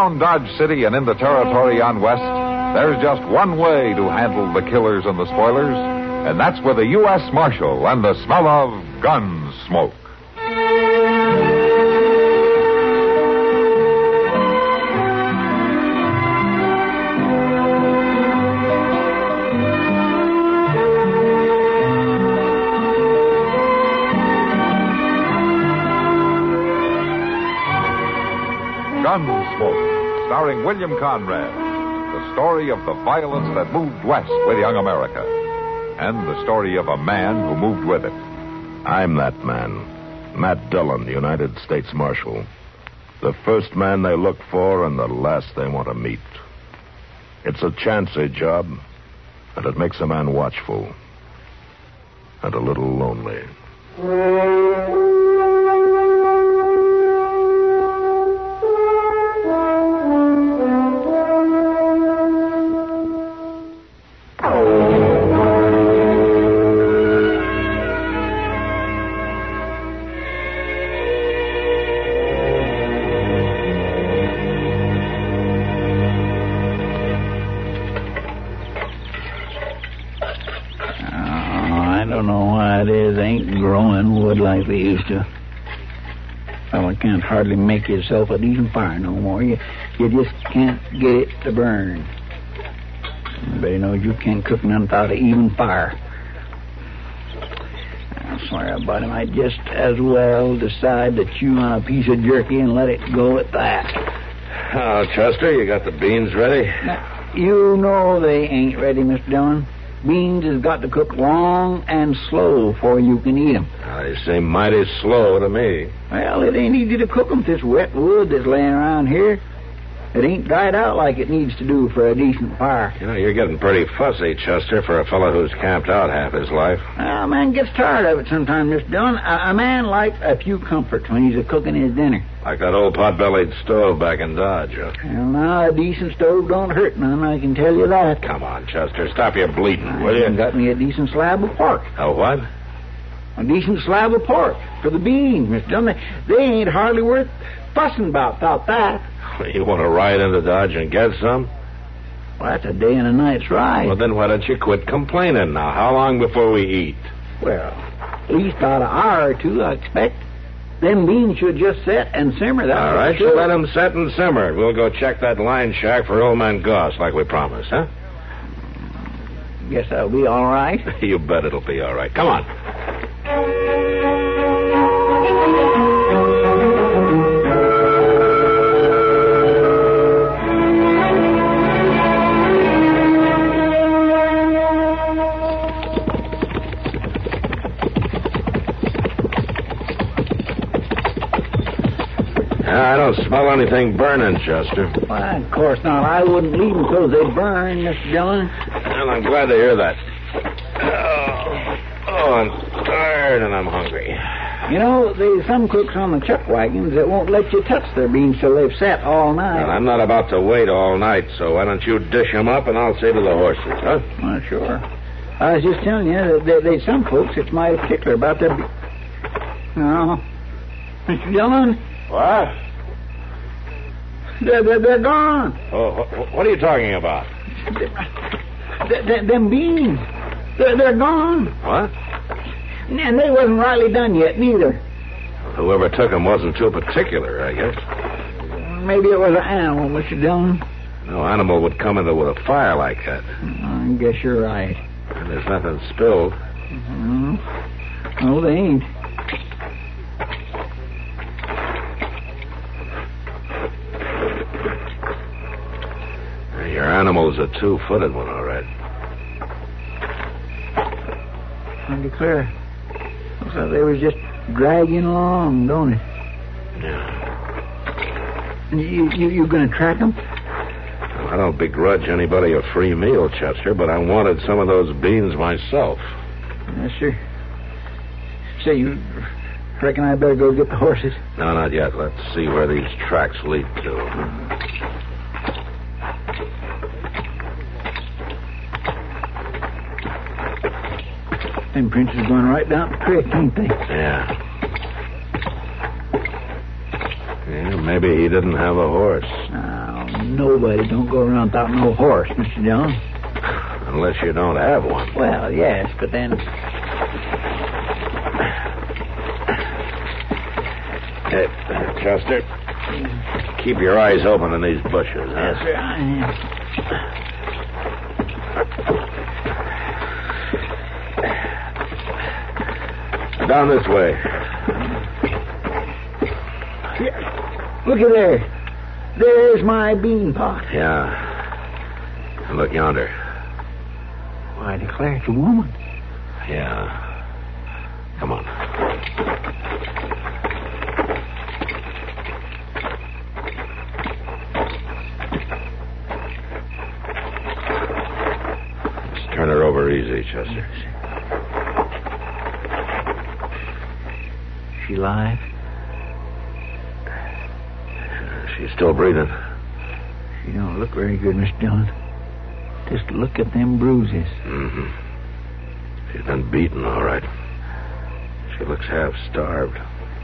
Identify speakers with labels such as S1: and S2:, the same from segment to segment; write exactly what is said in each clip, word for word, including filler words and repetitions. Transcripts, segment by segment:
S1: Around Dodge City and in the territory on West, there's just one way to handle the killers and the spoilers, and that's with a U S Marshal and the smell of gun smoke. Gunsmoke, starring William Conrad. The story of the violence that moved west with young America. And the story of a man who moved with it.
S2: I'm that man. Matt Dillon, United States Marshal. The first man they look for and the last they want to meet. It's a chancy job, and it makes a man watchful. And a little lonely.
S3: Like they used to. Well, you can't hardly make yourself a decent fire no more. You, you just can't get it to burn. Everybody knows you can't cook none without an even fire. I swear about it, I might just as well decide to chew on a piece of jerky and let it go at that.
S2: Oh, Chester, you got the beans ready?
S3: Now, you know they ain't ready, Mister Dillon. Beans has got to cook long and slow before you can eat them.
S2: Oh, they seem mighty slow to me.
S3: Well, it ain't easy to cook them with this wet wood that's laying around here. It ain't dried out like it needs to do for a decent fire.
S2: You know, you're getting pretty fussy, Chester, for a fellow who's camped out half his life.
S3: Well, a man gets tired of it sometimes, Mister Dillon. A, a man likes a few comforts when he's a-cooking his dinner.
S2: Like that old pot-bellied stove back in Dodge, huh?
S3: Well, now, a decent stove don't hurt none, I can tell you that.
S2: Come on, Chester, stop your bleating,
S3: I
S2: will you?
S3: got me a decent slab of pork.
S2: A what?
S3: A decent slab of pork for the beans, Mister Dillon. They, they ain't hardly worth fussing about without that.
S2: You want to ride into Dodge and get some?
S3: Well, that's a day and a night's ride.
S2: Well, then why don't you quit complaining now? How long before we eat?
S3: Well, at least about an hour or two, I expect. Them beans should just set and simmer. That's
S2: all right, so let them set and simmer. We'll go check that line shack for Old Man Goss like we promised, huh?
S3: Guess that'll be all right.
S2: You bet it'll be all right. Come on. I don't smell anything burning, Chester.
S3: Why, of course not. I wouldn't leave them till they burn, Mister Dillon.
S2: Well, I'm glad to hear that. Oh, oh, I'm tired and I'm hungry.
S3: You know, there's some cooks on the chuck wagons that won't let you touch their beans till they've sat all night.
S2: Well, I'm not about to wait all night, so why don't you dish them up and I'll say to the horses, huh?
S3: Well, sure. I was just telling you that there, there's some folks that's mighty particular about their... Be- no. Mister Dillon?
S2: What?
S3: They're, they're, they're gone.
S2: Oh, what are you talking about?
S3: They, they, them beans. They're, they're gone.
S2: What?
S3: And they wasn't rightly done yet, neither.
S2: Whoever took them wasn't too particular, I guess.
S3: Maybe it was an animal, Mister Dillon.
S2: No animal would come into with a fire like that.
S3: I guess you're right.
S2: And there's nothing spilled.
S3: Mm-hmm. No, they ain't.
S2: Your animal's a two-footed one, all right.
S3: I declare. Looks like they was just dragging along, don't it?
S2: Yeah.
S3: You, you, you going to track them?
S2: Well, I don't begrudge anybody a free meal, Chester, but I wanted some of those beans myself.
S3: Yes, sir. Say, you reckon I better go get the horses?
S2: No, not yet. Let's see where these tracks lead to.
S3: Them prints is going right down the creek, ain't they?
S2: Yeah. Yeah, maybe he didn't have a horse.
S3: Oh, nobody don't go around without no horse, Mister Dillon.
S2: Unless you don't have one.
S3: Well, yes, but then...
S2: Hey, Chester, keep your eyes open in these bushes, huh?
S3: Yes, sir, I am.
S2: Down this way.
S3: Yeah. Look at there. There's my bean pot.
S2: Yeah. And look yonder.
S3: Why, I declare it's a woman.
S2: Yeah. Come on. Let's turn her over easy, Chester.
S3: She alive?
S2: She's still breathing.
S3: She don't look very good, Mister Dillon. Just look at them bruises.
S2: Mm-hmm. She's been beaten, all right. She looks half starved.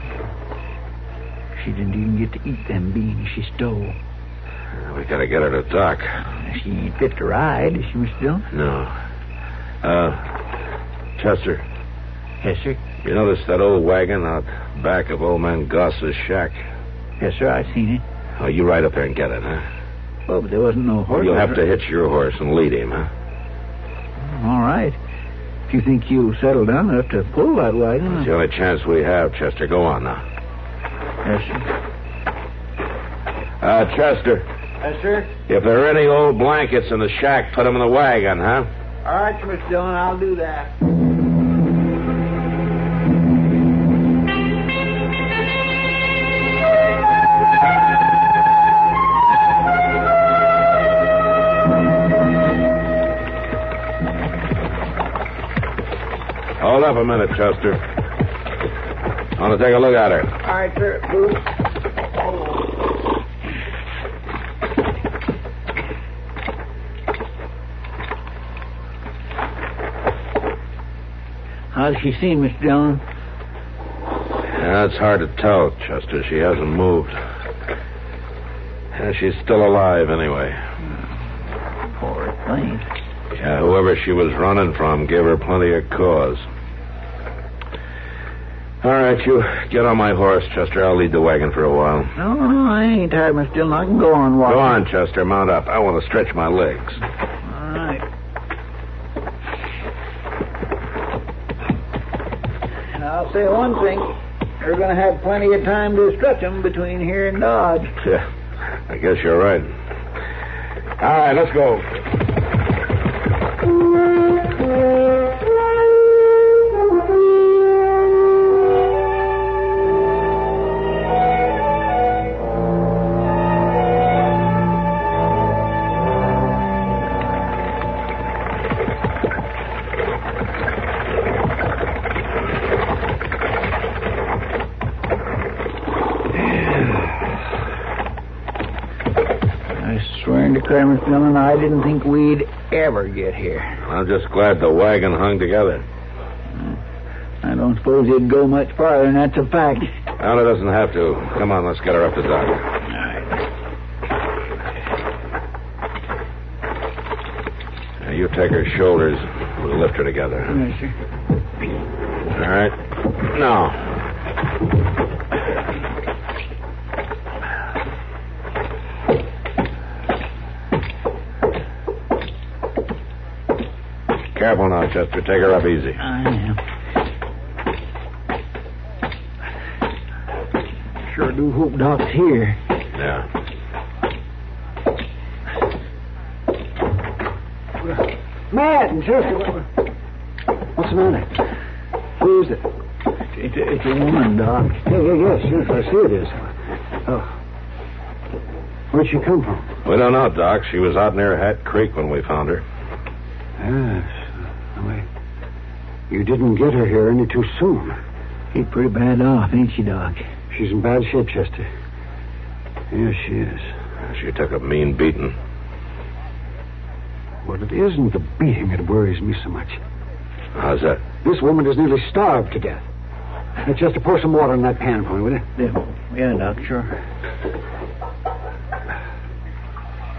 S3: She didn't even get to eat them beans she stole.
S2: We gotta get her to Doc.
S3: She ain't fit to ride, is she, Mister Dillon?
S2: No. Uh, Chester.
S3: Yes, sir.
S2: You notice that old wagon out back of old man Goss's shack?
S3: Yes, sir, I've seen it.
S2: Oh, you ride up there and get it, huh?
S3: Oh, but there wasn't no horse.
S2: You'll have to hitch your horse and lead him, huh?
S3: All right. If you think you'll settle down enough to pull that wagon...
S2: It's the only chance we have, Chester. Go on now.
S3: Yes, sir.
S2: Uh, Chester.
S3: Yes, sir?
S2: If there are any old blankets in the shack, put them in the wagon, huh?
S3: All right, Mister Dillon, I'll do that.
S2: Hold up a minute, Chester. I want to take a look at her.
S3: All right, sir. Move. How does she seem, Mister Dillon?
S2: Yeah, it's hard to tell, Chester. She hasn't moved. Yeah, she's still alive, anyway.
S3: Poor thing.
S2: Yeah, whoever she was running from gave her plenty of cause. All right, you get on my horse, Chester. I'll lead the wagon for a while.
S3: No, no, I ain't tired, Mister Dillon. I can go on walking.
S2: Go on, Chester. Mount up. I want to stretch my legs.
S3: All right. And I'll say one thing. You're going to have plenty of time to stretch them between here and Dodge.
S2: Yeah, I guess you're right. All right, let's go.
S3: Mister Dillon, I didn't think we'd ever get here.
S2: I'm just glad the wagon hung together.
S3: I don't suppose it'd go much farther, and that's a fact.
S2: Well, it doesn't have to. Come on, let's get her up to Doc.
S3: All right.
S2: Now, you take her shoulders. We'll lift her together.
S3: Yes, sir.
S2: All right. Now. Careful now, Chester. Take her up easy.
S3: I am. Sure do hope Doc's here.
S2: Yeah.
S3: Matt and Chester.
S4: What's the matter? Who is it?
S3: It's a, it's a woman, Doc.
S4: Yeah, yeah, yes, yes, I see it is. Oh. Where'd she come from?
S2: We don't know, Doc. She was out near Hat Creek when we found her.
S4: Yes. Well, you didn't get her here any too soon.
S3: She's pretty bad off, ain't she, Doc?
S4: She's in bad shape, Chester. Yes, she is.
S2: She took a mean beating.
S4: Well, it isn't the beating that worries me so much.
S2: How's that?
S4: This woman is nearly starved to death. Now, Chester, pour some water in that pan for me, will you?
S3: Yeah, yeah Doc, sure.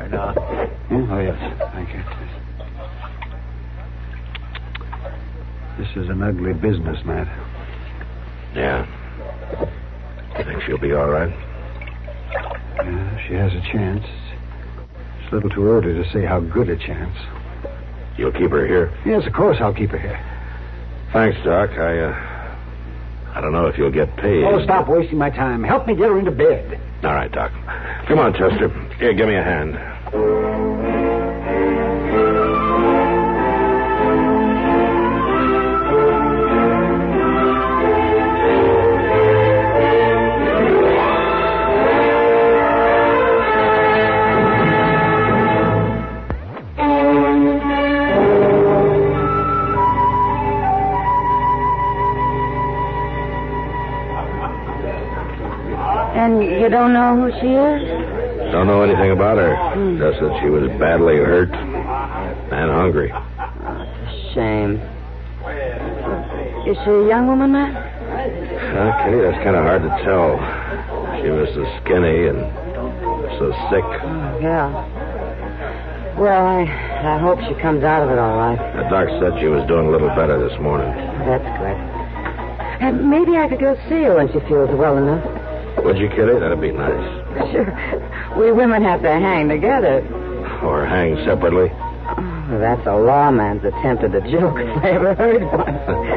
S5: there, Doc.
S4: Hmm? Oh, yes. Thank you. This is an ugly business, Matt.
S2: Yeah. You think she'll be all right?
S4: Yeah, she has a chance. It's a little too early to say how good a chance.
S2: You'll keep her here?
S4: Yes, of course I'll keep her here.
S2: Thanks, Doc. I, uh... I don't know if you'll get paid.
S4: Oh, stop wasting my time. Help me get her into bed.
S2: All right, Doc. Come on, Chester. Here, give me a hand.
S6: And you don't know who she is?
S2: Don't know anything about her. Hmm. Just that she was badly hurt and hungry.
S6: Oh, it's a shame. Is she a young woman, Matt?
S2: Uh, Kitty, that's kind of hard to tell. She was so skinny and so sick.
S6: Oh, yeah. Well, I, I hope she comes out of it all right.
S2: The doc said she was doing a little better this morning.
S6: That's good. And maybe I could go see her when she feels well enough.
S2: Would you, Kitty? That'd be nice.
S6: Sure. We women have to hang together.
S2: Or hang separately.
S6: Oh, that's a lawman's attempt at a joke if I ever heard one.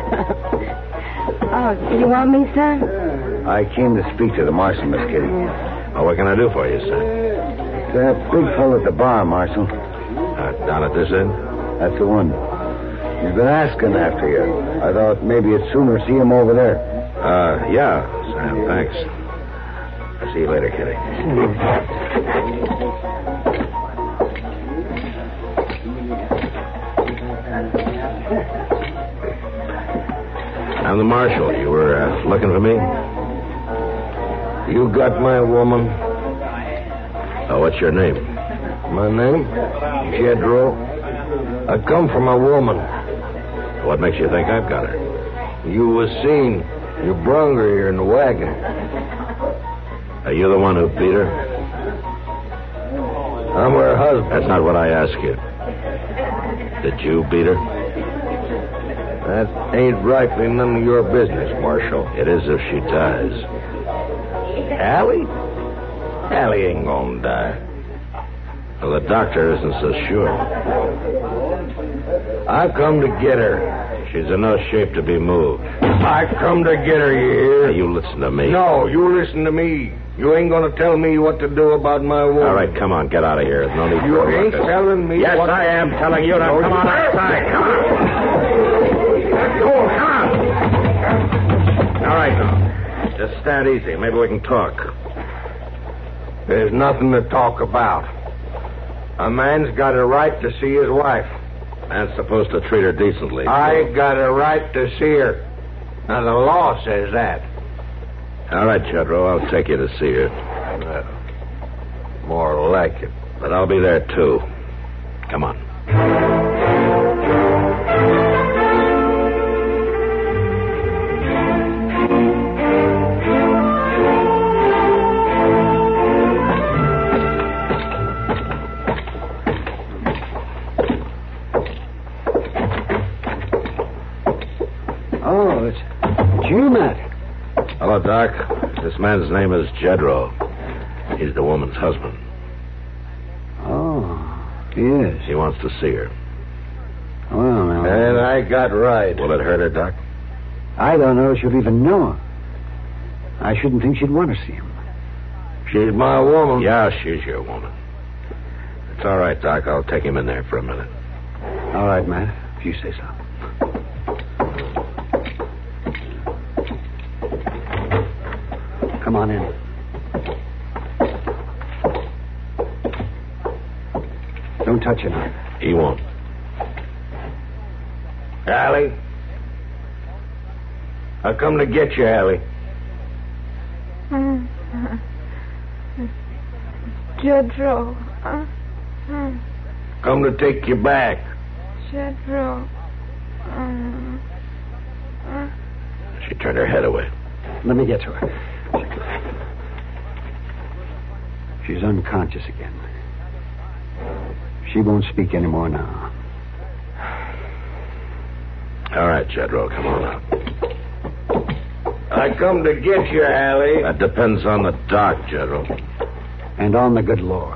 S6: Oh, you want me, son?
S4: I came to speak to the marshal, Miss Kitty.
S2: Oh, what can I do for you, son?
S4: That big fellow at the bar, Marshal.
S2: Uh, down at this end?
S4: That's the one. He's been asking after you. I thought maybe you'd sooner see him over there.
S2: Uh, yeah, Sam, thanks. I'll see you later, Kitty. I'm the marshal. You were uh, looking for me?
S7: You got my woman?
S2: Oh, what's your name?
S7: My name? Jedro. I come from a woman.
S2: What makes you think I've got her?
S7: You was seen. You brung her here in the wagon.
S2: Are you the one who beat her?
S7: I'm her husband.
S2: That's not what I asked you. Did you beat her?
S7: That ain't rightly none of your business, Marshal.
S2: It is if she dies.
S7: Allie? Allie ain't gonna die.
S2: Well, the doctor isn't so sure.
S7: I come to get her.
S2: She's in no shape to be moved.
S7: I come to get her, you hear?
S2: Now, you listen to me.
S7: No, you listen to me. You ain't gonna tell me what to do about my woman.
S2: All right, come on, get out of here. There's no need
S7: you
S2: for a
S7: ain't
S2: ruckus.
S7: telling me
S2: Yes,
S7: what...
S2: I am telling you to
S7: no,
S2: come
S7: you
S2: on outside. Come on. Go, come on. All right, now. Just stand easy. Maybe we can talk.
S7: There's nothing to talk about. A man's got a right to see his wife.
S2: Man's supposed to treat her decently.
S7: I got a right to see her. Now, the law says that.
S2: All right, Jedro, I'll take you to see her.
S7: Well, more like it.
S2: But I'll be there, too. Come on.
S4: Oh, it's, it's you, Matt.
S2: Hello, Doc. This man's name is Jedro. He's the woman's husband.
S4: Oh, yes.
S2: He wants to see her.
S4: Well, now...
S7: And I got right.
S2: Will it hurt her, Doc?
S4: I don't know if she'll even know him. I shouldn't think she'd want to see him.
S7: She's my woman.
S2: Yeah, she's your woman. It's all right, Doc. I'll take him in there for a minute.
S4: All right, Matt, if you say so. Come on in. Don't touch him.
S2: He won't.
S7: Allie? I come to get you, Allie.
S8: Jedro. Uh, uh,
S7: Come to take you back.
S8: Jedro. Uh, uh.
S2: She turned her head away.
S4: Let me get to her. She's unconscious again. She won't speak anymore now.
S2: All right, Jedro, come on out.
S7: I come to get you, Hallie.
S2: That depends on the doc, Jedro.
S4: And on the good Lord.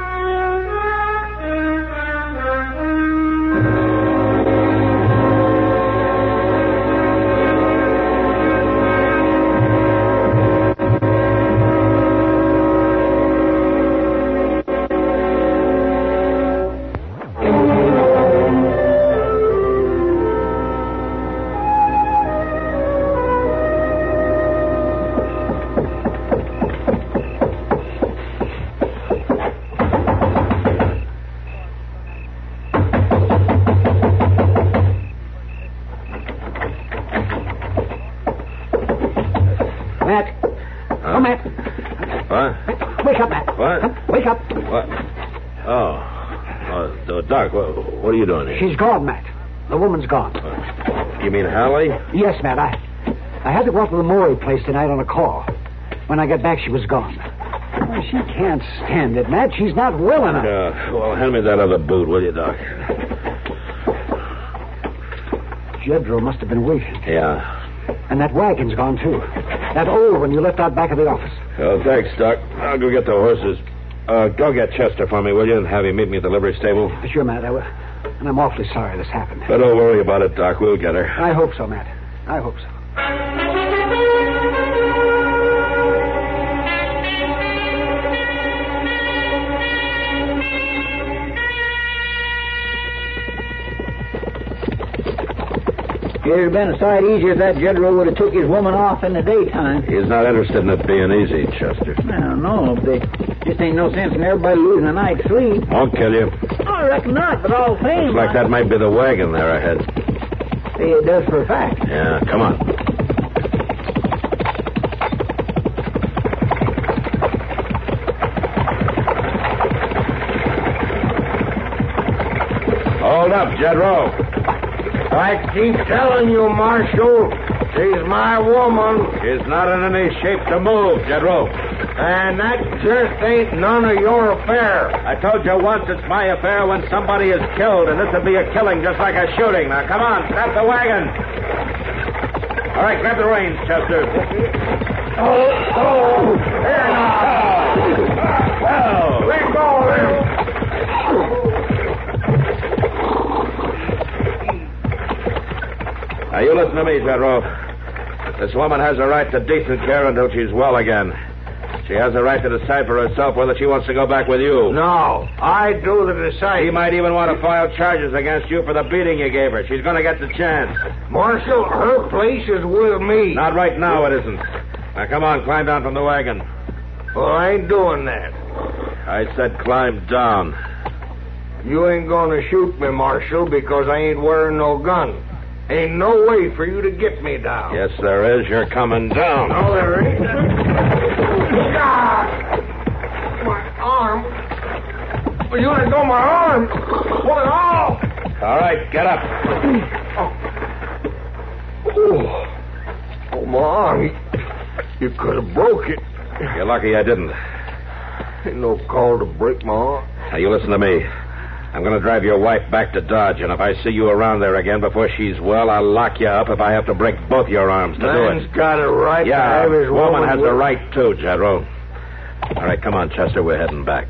S2: Doc, what, what are you doing here?
S4: She's gone, Matt. The woman's gone.
S2: Uh, you mean Hallie?
S4: Yes, Matt. I I had to go out to the Maury place tonight on a call. When I got back, she was gone. Well, she can't stand it, Matt. She's not well enough.
S2: Uh, well, hand me that other boot, will you, Doc?
S4: Jedro must have been waiting.
S2: Yeah.
S4: And that wagon's gone, too. That old one you left out back of the office.
S2: Oh, thanks, Doc. I'll go get the horses. Uh, go get Chester for me, will you, and have him meet me at the livery stable?
S4: Sure, Matt. I will. And I'm awfully sorry this happened.
S2: But don't worry about it, Doc. We'll get her.
S4: I hope so, Matt. I hope so.
S3: It'd have been a sight easier if that Jedro would have took his woman off in the daytime.
S2: He's not interested in it being easy, Chester.
S3: I don't know. But there just ain't no sense in everybody losing a night's sleep.
S2: Won't kill you.
S3: Oh, I reckon not, but all the same.
S2: Looks like that might be the wagon there ahead.
S3: Say, it does for a fact.
S2: Yeah, come on. Hold up, Jedro.
S7: I keep telling you, Marshal, she's my woman.
S2: She's not in any shape to move, Jedro.
S7: And that just ain't none of your affair.
S2: I told you once it's my affair when somebody is killed, and this would be a killing just like a shooting. Now, come on, grab the wagon. All right, grab the reins, Chester.
S7: Oh, oh, there now.
S2: Well,
S7: Let go of him.
S2: Now, you listen to me, Jedro. This woman has a right to decent care until she's well again. She has a right to decide for herself whether she wants to go back with you.
S7: No, I do the deciding.
S2: She might even want to file charges against you for the beating you gave her. She's going to get the chance.
S7: Marshal, her place is with me.
S2: Not right now, it isn't. Now, come on, climb down from the wagon.
S7: Well, I ain't doing that.
S2: I said climb down.
S7: You ain't going to shoot me, Marshal, because I ain't wearing no gun. Ain't no way for you to get me down.
S2: Yes, there is. You're coming down.
S7: No, there ain't. God! My arm. Well, you let go of my arm. Pull it off.
S2: All right, get up.
S7: Oh, oh my arm. You could have broke it.
S2: You're lucky I didn't.
S7: Ain't no call to break my arm.
S2: Now, you listen to me. I'm going to drive your wife back to Dodge, and if I see you around there again before she's well, I'll lock you up if I have to break both your arms to do it.
S7: Man's got a right
S2: yeah,
S7: to have his woman.
S2: woman has
S7: with...
S2: a right, too, Jedro. All right, come on, Chester. We're heading back.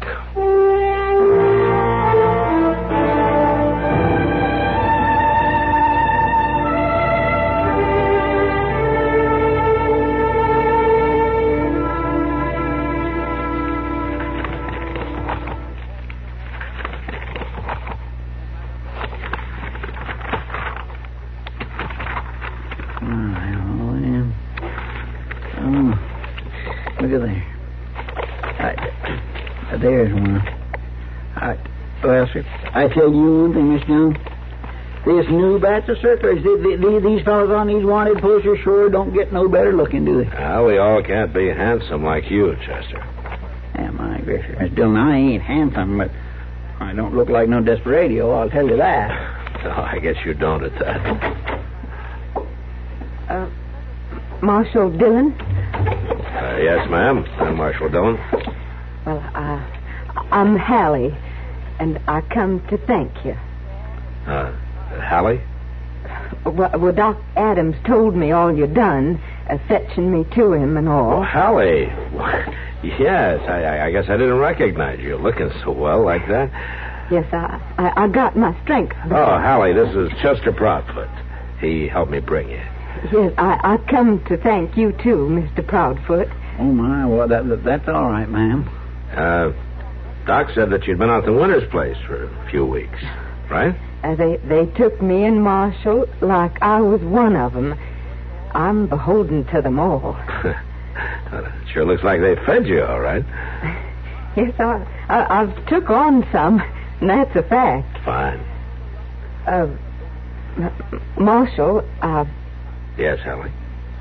S3: Look at there. I, there's one. I, well, sir, I tell you one thing, Miss Jones. This new batch of circulars, these, these fellas on these wanted posters sure don't get no better looking, do they?
S2: Well, we all can't be handsome like you, Chester.
S3: Yeah, my gracious, Miss Dillon, I ain't handsome, but I don't look like no desperado, I'll tell you that.
S2: No, I guess you don't at that.
S6: Uh, Marshal Dillon?
S2: Uh, yes, ma'am. I'm Marshal Dillon.
S6: Well, uh, I'm Hallie. and I come to thank you.
S5: Uh, Hallie?
S6: Well, well, Doc Adams told me all you done, uh, fetching me to him and all.
S5: Oh, Hallie. Yes, I, I, I guess I didn't recognize you looking so well like that.
S6: Yes, I, I, I got my strength back.
S5: Oh, Hallie, this is Chester Proudfoot. He helped me bring you.
S6: Yes, I, I come to thank you, too, Mister Proudfoot.
S3: Oh, my. Well, that, that, that's all right, ma'am.
S5: Uh, Doc said that you'd been out to Winter's place for a few weeks, right?
S6: Uh, they, they took me and Marshall like I was one of them. I'm beholden to them all.
S5: It sure looks like they fed you, all right.
S6: Yes, I, I, I've took on some, and that's a fact.
S5: Fine.
S6: Uh, M- Marshall, uh...
S5: Yes, Hallie?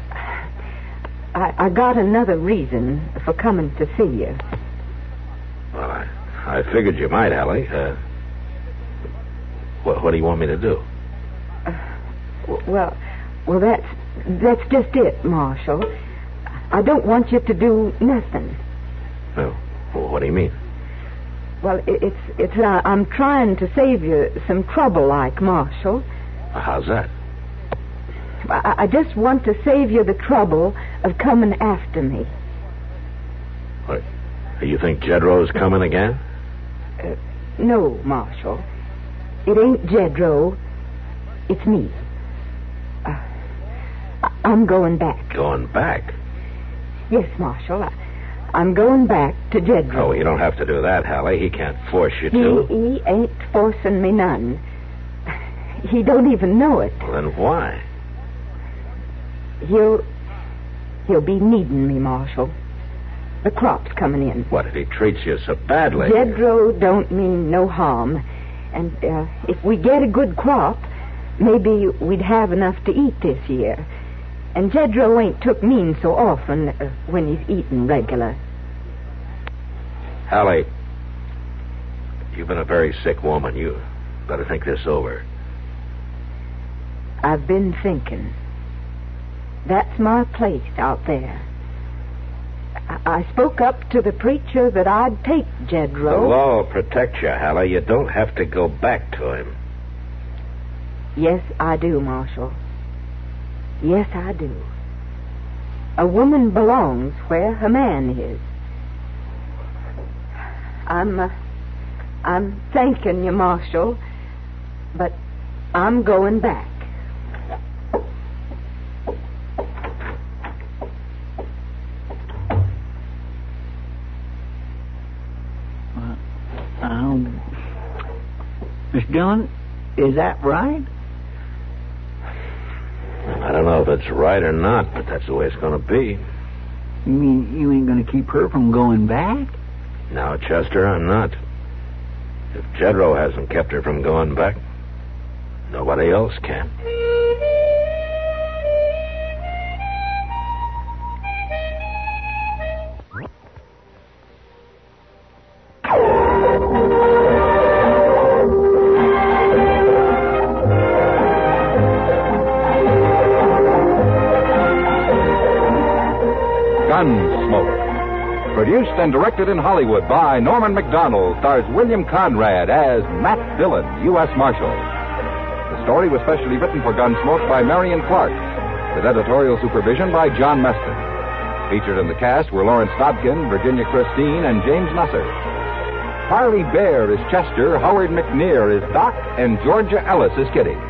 S6: I, I got another reason for coming to see you.
S5: Well, I, I figured you might, Hallie. Uh, what, what do you want me to do?
S6: Uh, well, well, that's that's just it, Marshall. I don't want you to do nothing.
S5: Well, what do you mean?
S6: Well, it, it's it's uh, I'm trying to save you some trouble, like, Marshall.
S5: How's that?
S6: I, I just want to save you the trouble of coming after me.
S5: What? You think Jedro's coming again?
S6: Uh, no, Marshall. It ain't Jedro. It's me. Uh, I- I'm going back.
S5: Going back?
S6: Yes, Marshall. I- I'm going back to Jedro.
S5: Oh, you don't have to do that, Hallie. He can't force you to.
S6: He, he ain't forcing me none. He don't even know it.
S5: Well, then why?
S6: He'll... He'll be needing me, Marshall. The crop's coming in.
S5: What, if he treats you so badly?
S6: Jedro don't mean no harm. And uh, if we get a good crop, maybe we'd have enough to eat this year. And Jedro ain't took mean so often uh, when he's eating regular.
S5: Hallie, you've been a very sick woman. You better think this over.
S6: I've been thinking. That's my place out there. I, I spoke up to the preacher that I'd take Jedro.
S5: The law will protect you, Hallie. You don't have to go back to him.
S6: Yes, I do, Marshall. Yes, I do. A woman belongs where her man is. I'm, uh, I'm thanking you, Marshall, but I'm going back.
S3: Uh, um, Miss Dillon, is that right?
S5: I don't know if it's right or not, but that's the way it's going to be.
S3: You mean you ain't going to keep her from going back?
S5: No, Chester, I'm not. If Jedro hasn't kept her from going back, nobody else can.
S1: Gunsmoke. Produced and directed in Hollywood by Norman Macdonald, stars William Conrad as Matt Dillon, U S Marshal. The story was specially written for Gunsmoke by Marion Clark, with editorial supervision by John Meston. Featured in the cast were Lawrence Dobkin, Virginia Christine, and James Nusser. Harley Bear is Chester, Howard McNear is Doc, and Georgia Ellis is Kitty.